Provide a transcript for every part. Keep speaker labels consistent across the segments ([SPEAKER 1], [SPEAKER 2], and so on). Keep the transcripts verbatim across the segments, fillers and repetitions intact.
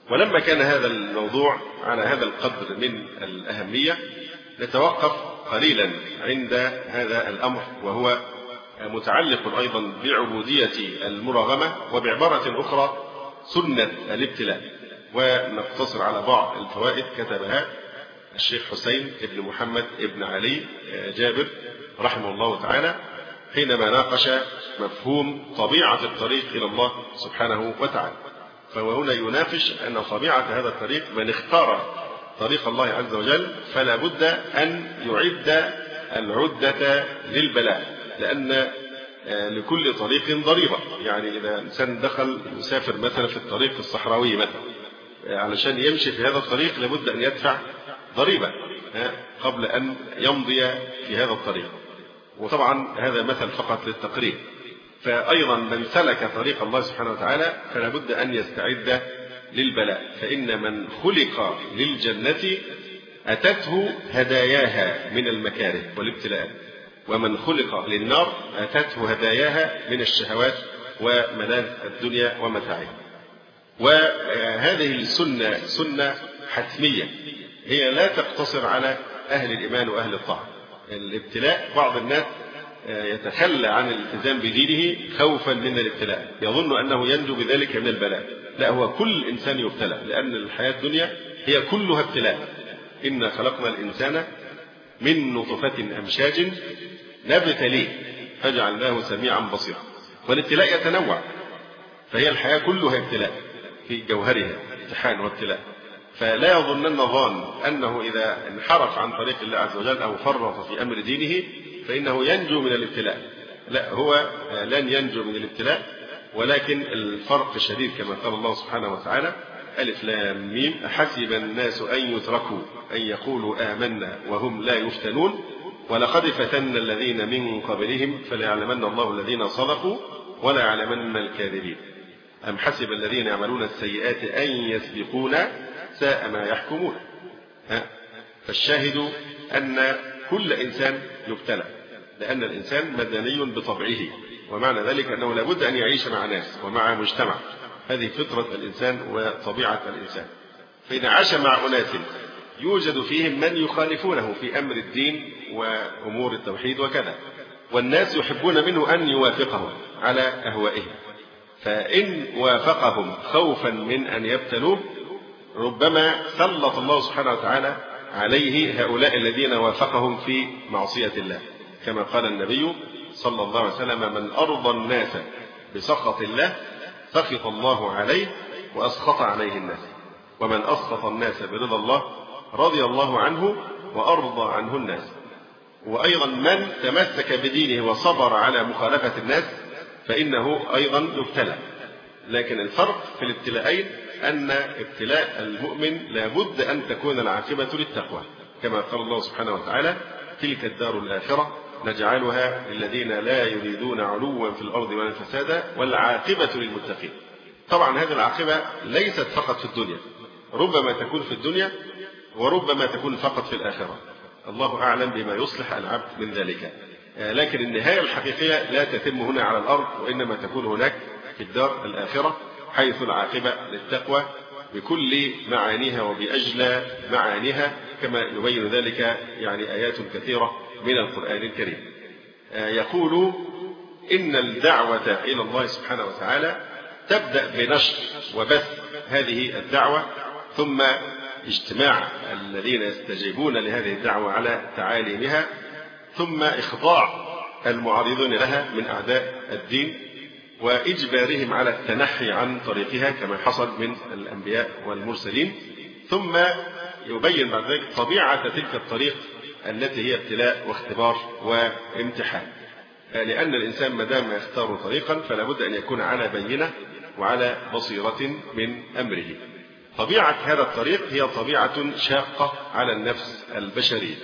[SPEAKER 1] ولما كان هذا الموضوع على هذا القدر من الأهمية نتوقف قليلا عند هذا الأمر، وهو متعلق أيضا بعبودية المراغمة، وبعبارة أخرى سنة الابتلاء. ونقتصر على بعض الفوائد كتبها الشيخ حسين بن محمد بن علي جابر رحمه الله تعالى حينما ناقش مفهوم طبيعة الطريق إلى الله سبحانه وتعالى. فهو هنا يناقش أن طبيعة هذا الطريق من اختار طريق الله عز وجل فلا بد أن يعد العدة للبلاء، لأن لكل طريق ضريبة. يعني إذا إنسان دخل يسافر مثلا في الطريق الصحراوي مثلا، علشان يمشي في هذا الطريق لابد أن يدفع ضريبة قبل أن يمضي في هذا الطريق. وطبعا هذا مثل فقط للتقريب. فأيضا من سلك طريق الله سبحانه وتعالى فلا بد أن يستعد للبلاء، فإن من خلق للجنة أتته هداياها من المكاره والابتلاءات، ومن خلق للنار أتته هداياها من الشهوات وملاذ الدنيا ومتاعها. وهذه السنة سنة حتمية، هي لا تقتصر على أهل الإيمان وأهل الطاعة. الابتلاء بعض الناس يتخلى عن الالتزام بدينه خوفا من الابتلاء، يظن أنه ينجو بذلك من البلاء. لا، هو كل إنسان يبتلى، لأن الحياة الدنيا هي كلها ابتلاء. إنا خلقنا الإنسان من نطفة أمشاج نبتليه فجعلناه سميعا بصيرا. والابتلاء يتنوع، فهي الحياة كلها ابتلاء في جوهرها، امتحان وابتلاء. فلا يظنن ظان أنه إذا انحرف عن طريق الله عز وجل أو فرط في أمر دينه فإنه ينجو من الابتلاء. لا، هو لن ينجو من الابتلاء، ولكن الفرق الشديد كما قال الله سبحانه وتعالى: ألف لام ميم أحسب الناس أن يتركوا أن يقولوا آمنا وهم لا يفتنون ولقد فتنا الذين من قبلهم فليعلمن الله الذين صدقوا وليعلمن الكاذبين أم حسب الذين يعملون السيئات أن يسبقونا ساء ما يحكمون. فالشاهد أن كل إنسان يبتلى، لأن الإنسان مدني بطبعه، ومعنى ذلك أنه لابد أن يعيش مع ناس ومع مجتمع. هذه فطرة الإنسان وطبيعة الإنسان. فإذا عاش مع أناس يوجد فيهم من يخالفونه في أمر الدين وأمور التوحيد وكذا، والناس يحبون منه أن يوافقهم على أهوائهم، فإن وافقهم خوفا من أن يبتلوه ربما سلط الله سبحانه وتعالى عليه هؤلاء الذين وافقهم في معصية الله، كما قال النبي صلى الله عليه وسلم: من أرضى الناس بسخط الله سخط الله عليه وأسخط عليه الناس، ومن أسخط الناس برضا الله رضي الله عنه وأرضى عنه الناس. وأيضا من تمسك بدينه وصبر على مخالفة الناس فإنه أيضا يبتلى. لكن الفرق في الابتلاءين أن ابتلاء المؤمن لابد أن تكون العاقبة للتقوى، كما قال الله سبحانه وتعالى: تلك الدار الآخرة نجعلها للذين لا يريدون علوا في الأرض ولا فسادا والعاقبة للمتقين. طبعا هذه العاقبة ليست فقط في الدنيا، ربما تكون في الدنيا وربما تكون فقط في الآخرة، الله أعلم بما يصلح العبد من ذلك. لكن النهاية الحقيقية لا تتم هنا على الأرض، وإنما تكون هناك في الدار الآخرة، حيث العاقبة للتقوى بكل معانيها وبأجلى معانيها، كما يبين ذلك يعني آيات كثيرة من القرآن الكريم. يقول: إن الدعوة إلى الله سبحانه وتعالى تبدأ بنشر وبث هذه الدعوة، ثم اجتماع الذين يستجيبون لهذه الدعوة على تعاليمها، ثم إخضاع المعارضين لها من أعداء الدين وإجبارهم على التنحي عن طريقها كما حصل من الأنبياء والمرسلين، ثم يبين بعد ذلك طبيعة تلك الطريق التي هي ابتلاء واختبار وامتحان. لأن الإنسان ما دام يختار طريقا فلا بد أن يكون على بينة وعلى بصيرة من أمره. طبيعة هذا الطريق هي طبيعة شاقة على النفس البشرية.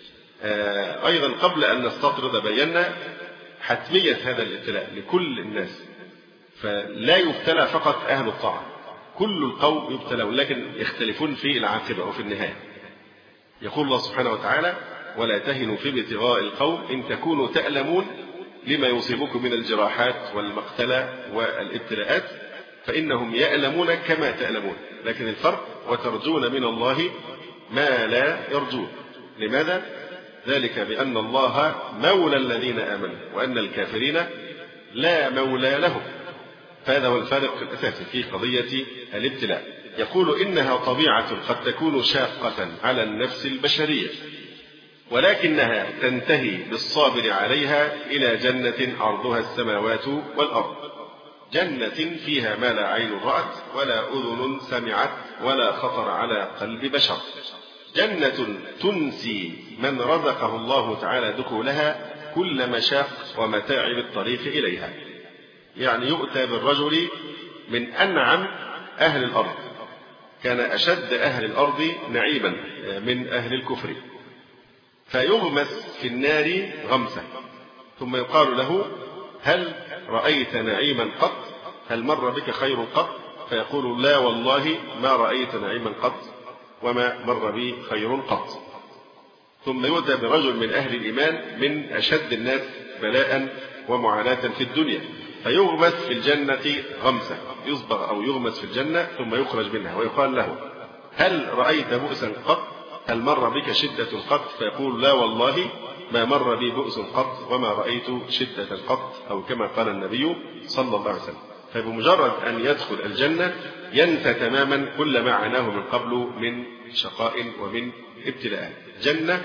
[SPEAKER 1] أيضا قبل أن نستطرد بينا حتمية هذا الابتلاء لكل الناس، فلا يبتلى فقط أهل الطاعة، كل القوم يبتلون، لكن يختلفون في العاقبة وفي النهاية. يقول الله سبحانه وتعالى: ولا تهنوا في ابتغاء القوم إن تكونوا تألمون لما يصيبكم من الجراحات والمقتلة والابتلاءات فإنهم يألمون كما تألمون، لكن الفرق وترجون من الله ما لا يرجون. لماذا؟ ذلك بأن الله مولى الذين آمنوا وأن الكافرين لا مولى لهم. فهذا هو الفارق الأساسي في قضية الابتلاء. يقول إنها طبيعة قد تكون شاقة على النفس البشرية، ولكنها تنتهي بالصابر عليها إلى جنة عرضها السماوات والأرض، جنة فيها ما لا عين رأت ولا أذن سمعت ولا خطر على قلب بشر، جنة تنسي من رزقه الله تعالى دخولها كل مشاق ومتاعب الطريق إليها. يعني يؤتى بالرجل من أنعم أهل الأرض، كان أشد أهل الأرض نعيما من أهل الكفر، فيغمس في النار غمسة، ثم يقال له: هل رأيت نعيما قط؟ هل مر بك خير قط؟ فيقول: لا والله ما رأيت نعيما قط وما مر بي خير قط. ثم يؤتى برجل من أهل الإيمان من أشد الناس بلاء ومعاناة في الدنيا، فيغمس في الجنة غمسة، يصبغ أو يغمس في الجنة ثم يخرج منها، ويقال له: هل رأيت بؤسا قط؟ هل مر بك شدة قط؟ فيقول: لا والله ما مر بي بؤس قط وما رأيت شدة قط، أو كما قال النبي صلى الله عليه وسلم. فبمجرد أن يدخل الجنة ينسى تماما كل ما عاناه من قبل من شقاء ومن ابتلاء. جنة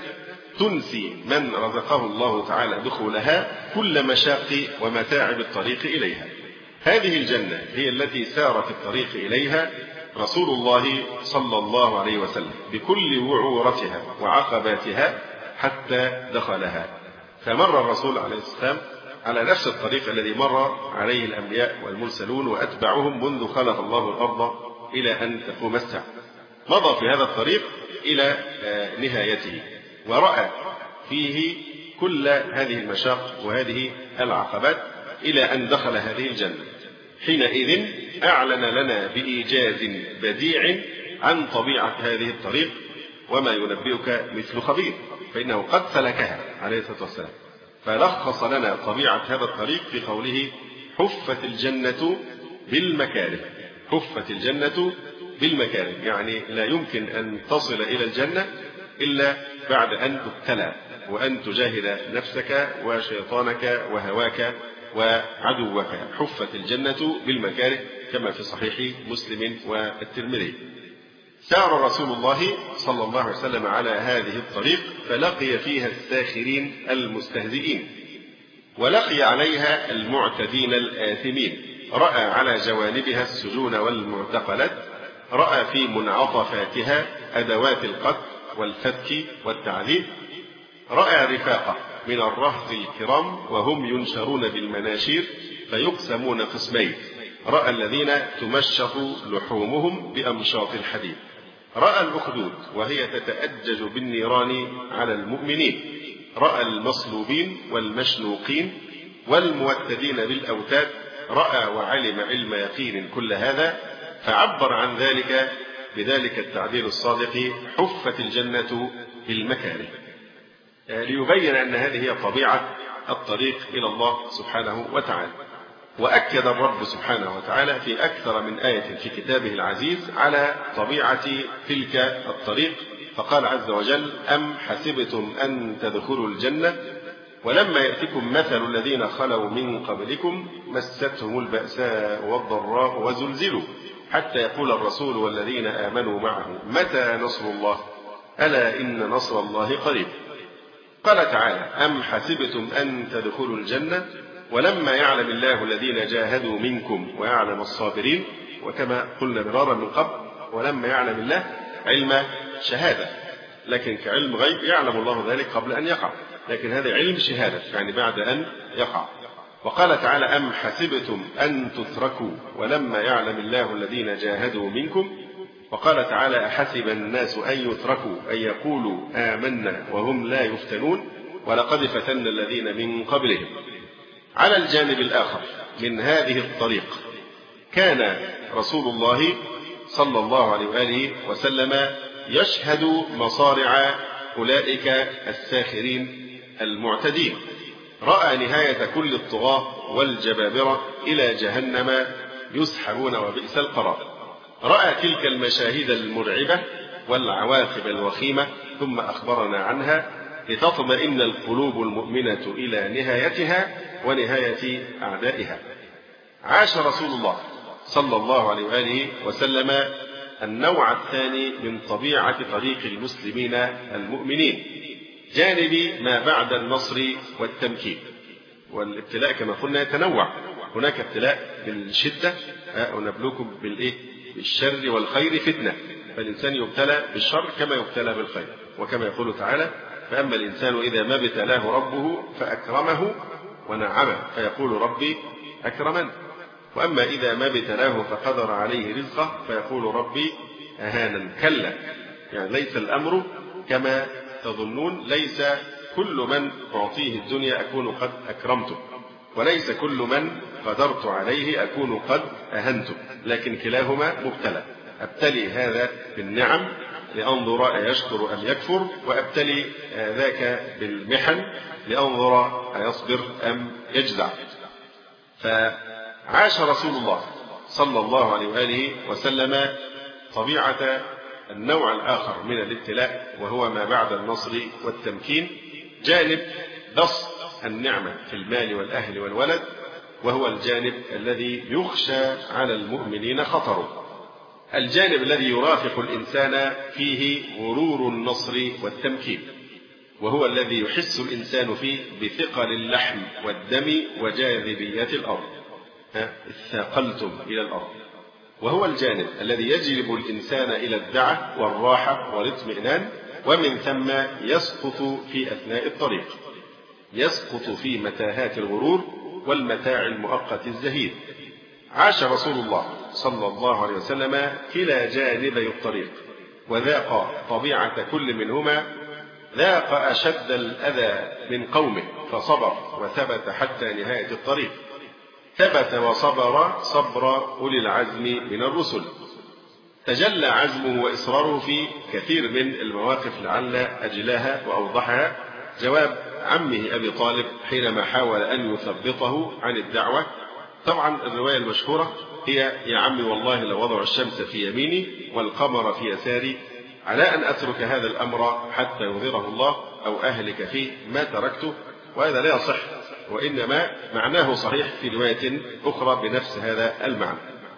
[SPEAKER 1] تنسي من رزقه الله تعالى دخولها كل مشاق ومتاعب الطريق إليها. هذه الجنة هي التي سار في الطريق إليها رسول الله صلى الله عليه وسلم بكل وعورتها وعقباتها حتى دخلها. فمر الرسول عليه السلام على نفس الطريق الذي مر عليه الأنبياء والمرسلون وأتبعهم منذ خلق الله الأرض إلى أن تقوم الساعة. مضى في هذا الطريق إلى نهايته، ورأى فيه كل هذه المشاق وهذه العقبات إلى أن دخل هذه الجنة. حينئذ أعلن لنا بإيجاز بديع عن طبيعة هذه الطريق، وما ينبئك مثل خبير، فإنه قد سلكها عليه الصلاة والسلام. فلخص لنا طبيعة هذا الطريق في قوله: حفت الجنة بالمكاره. حفت الجنة بالمكاره، يعني لا يمكن أن تصل إلى الجنة إلا بعد أن تبتلى وأن تجاهد نفسك وشيطانك وهواك وعدوك. حفت الجنة بالمكاره كما في صحيح مسلم والترمذي. سار رسول الله صلى الله عليه وسلم على هذه الطريق فلقي فيها الساخرين المستهزئين، ولقي عليها المعتدين الآثمين. رأى على جوانبها السجون والمعتقلات، رأى في منعطفاتها أدوات القتل والفتك والتعذيب، رأى رفاقة من الرهط الكرام وهم ينشرون بالمناشير فيقسمون قسمين، رأى الذين تمشط لحومهم بأمشاط الحديد، رأى الأخدود وهي تتأجج بالنيران على المؤمنين، رأى المصلوبين والمشنوقين والموتدين بالأوتاد، رأى وعلم علم يقين كل هذا، فعبر عن ذلك بذلك التعبير الصادق: حفت الجنة بالمكاره، ليبين أن هذه هي طبيعة الطريق إلى الله سبحانه وتعالى. وأكد الرب سبحانه وتعالى في أكثر من آية في كتابه العزيز على طبيعة تلك الطريق، فقال عز وجل: أم حسبتم أن تدخلوا الجنة ولما يأتكم مثل الذين خلوا من قبلكم مستهم البأساء والضراء وزلزلوا حتى يقول الرسول والذين آمنوا معه متى نصر الله ألا إن نصر الله قريب. قال تعالى: أم حسبتم أن تدخلوا الجنة ولما يعلم الله الذين جاهدوا منكم ويعلم الصابرين. وكما قلنا مرارا من قبل، ولما يعلم الله علم شهادة، لكن كعلم غيب يعلم الله ذلك قبل أن يقع، لكن هذا علم شهادة يعني بعد أن يقع. وقال تعالى: أم حسبتم أن تتركوا ولما يعلم الله الذين جاهدوا منكم. وقال تعالى: أحسب الناس أن يتركوا أن يقولوا آمنا وهم لا يفتنون ولقد فتنا الذين من قبلهم. على الجانب الآخر من هذه الطريق كان رسول الله صلى الله عليه وآله وسلم يشهد مصارع أولئك الساخرين المعتدين، رأى نهاية كل الطغاة والجبابرة إلى جهنم يسحبون وبئس القرار. رأى تلك المشاهد المرعبة والعواقب الوخيمة ثم أخبرنا عنها لتطمئن القلوب المؤمنة إلى نهايتها ونهاية أعدائها. عاش رسول الله صلى الله عليه وآله وسلم النوع الثاني من طبيعة طريق المسلمين المؤمنين، جانب ما بعد النصر والتمكين. والابتلاء كما قلنا يتنوع، هناك ابتلاء بالشدة، ونبلوكم بالإيه؟ بالشر والخير فتنة، فالإنسان يبتلى بالشر كما يبتلى بالخير، وكما يقول تعالى: فأما الإنسان إذا ما ابتلاه ربه فأكرمه ونعمه فيقول ربي أكرمن، وأما إذا ما ابتلاه فقدر عليه رزقه فيقول ربي أهانن. كلا، يعني ليس الأمر كما تظنون، ليس كل من أعطيه الدنيا أكون قد أكرمته، وليس كل من قدرت عليه أكون قد أهنته، لكن كلاهما مبتلى. أبتلي هذا بالنعم لأنظر أيشكر أم يكفر، وأبتلي ذاك بالمحن لأنظر أيصبر أم يجزع. فعاش رسول الله صلى الله عليه وآله وسلم طبيعة النوع الآخر من الابتلاء، وهو ما بعد النصر والتمكين، جانب بسط النعمة في المال والأهل والولد، وهو الجانب الذي يخشى على المؤمنين خطره، الجانب الذي يرافق الإنسان فيه غرور النصر والتمكين، وهو الذي يحس الإنسان فيه بثقل اللحم والدم وجاذبية الأرض، اثاقلتم إلى الأرض، وهو الجانب الذي يجلب الإنسان إلى الدعة والراحة والاطمئنان، ومن ثم يسقط في أثناء الطريق، يسقط في متاهات الغرور والمتاع المؤقت الزهيد. عاش رسول الله صلى الله عليه وسلم كلا جانبي الطريق، وذاق طبيعة كل منهما، ذاق أشد الأذى من قومه فصبر وثبت حتى نهاية الطريق، ثبت وصبر صبر أولي العزم من الرسل. تجلى عزمه وإصراره في كثير من المواقف، لعل أجلاها وأوضحها جواب عمه أبي طالب حينما حاول أن يثبطه عن الدعوة. طبعا الرواية المشهورة هي: يا عمي والله لو وضع الشمس في يميني والقمر في يساري على أن أترك هذا الأمر حتى يظهره الله أو أهلك فيه ما تركته. وهذا لا يصح، وإنما معناه صحيح في رواية أخرى بنفس هذا المعنى.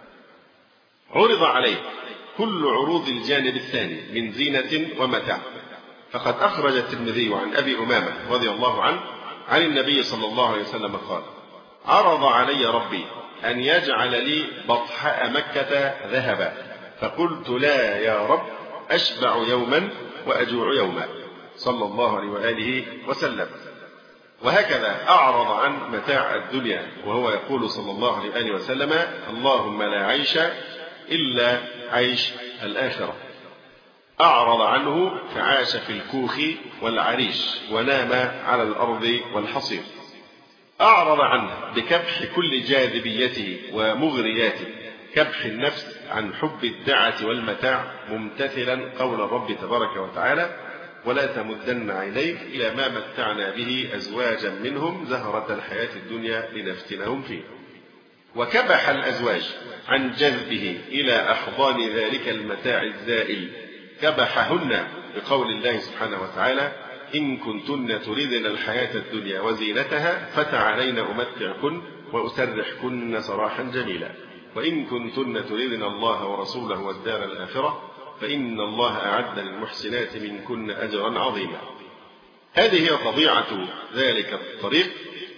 [SPEAKER 1] عرض عليه كل عروض الجانب الثاني من زينة ومتاع، فقد أخرج الترمذي عن أبي أمامة رضي الله عنه عن النبي صلى الله عليه وسلم قال: عرض علي ربي أن يجعل لي بطحاء مكة ذهبا، فقلت لا يا رب، أشبع يوما وأجوع يوما، صلى الله عليه وآله وسلم. وهكذا أعرض عن متاع الدنيا وهو يقول صلى الله عليه وآله وسلم: اللهم لا عيش إلا عيش الآخرة. أعرض عنه فعاش في الكوخ والعريش ونام على الأرض والحصير. أعرض عنه بكبح كل جاذبيته ومغرياته، كبح النفس عن حب الدعة والمتاع، ممتثلا قول الرب تبارك وتعالى: ولا تمدن عينيك إلى ما متعنا به أزواجا منهم زهرة الحياة الدنيا لنفتنهم فيه. وكبح الأزواج عن جذبه إلى أحضان ذلك المتاع الزائل، كبحهن بقول الله سبحانه وتعالى: إن كنتن تريدن الحياة الدنيا وزينتها فتعالين أمتعكن وأسرحكن سراحا جميلا، وإن كنتن تريدن الله ورسوله والدار الآخرة فإن الله أعد للمحسنات منكن أجرا عظيما. هذه هي طبيعة ذلك الطريق،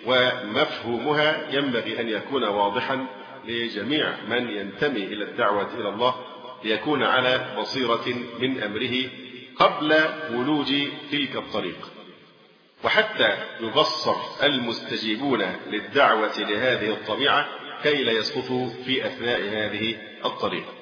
[SPEAKER 1] ومفهومها ينبغي أن يكون واضحا لجميع من ينتمي إلى الدعوة إلى الله، ليكون على بصيرة من أمره قبل ولوج تلك الطريق، وحتى يبصر المستجيبون للدعوة لهذه الطبيعة كي لا يسقطوا في أثناء هذه الطريق.